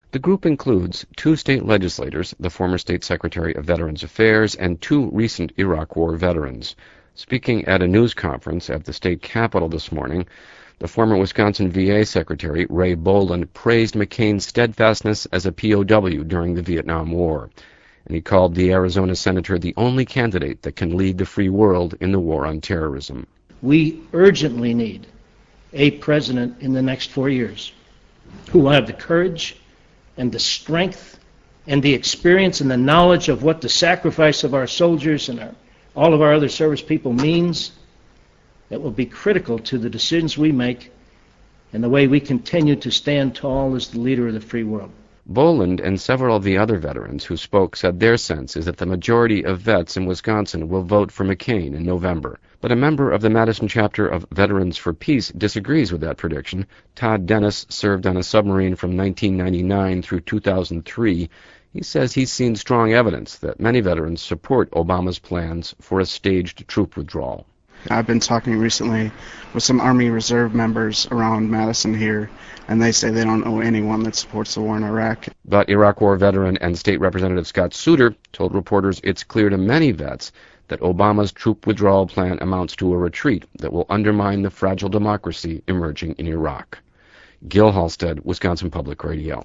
The group includes 2 state legislators, the former State Secretary of Veterans Affairs, and 2 recent Iraq War veterans. Speaking at a news conference at the state capitol this morning, the former Wisconsin VA Secretary, Ray Boland, praised McCain's steadfastness as a POW during the Vietnam War, and he called the Arizona senator the only candidate that can lead the free world in the war on terrorism. We urgently need a president in the next 4 years who will have the courage and the strength and the experience and the knowledge of what the sacrifice of our soldiers and all of our other service people means, that will be critical to the decisions we make and the way we continue to stand tall as the leader of the free world. Boland and several of the other veterans who spoke said their sense is that the majority of vets in Wisconsin will vote for McCain in November. But a member of the Madison chapter of Veterans for Peace disagrees with that prediction. Todd Dennis served on a submarine from 1999 through 2003. He says he's seen strong evidence that many veterans support Obama's plans for a staged troop withdrawal. I've been talking recently with some Army Reserve members around Madison here, and they say they don't know anyone that supports the war in Iraq. But Iraq War veteran and State Representative Scott Souter told reporters it's clear to many vets that Obama's troop withdrawal plan amounts to a retreat that will undermine the fragile democracy emerging in Iraq. Gil Halstead, Wisconsin Public Radio.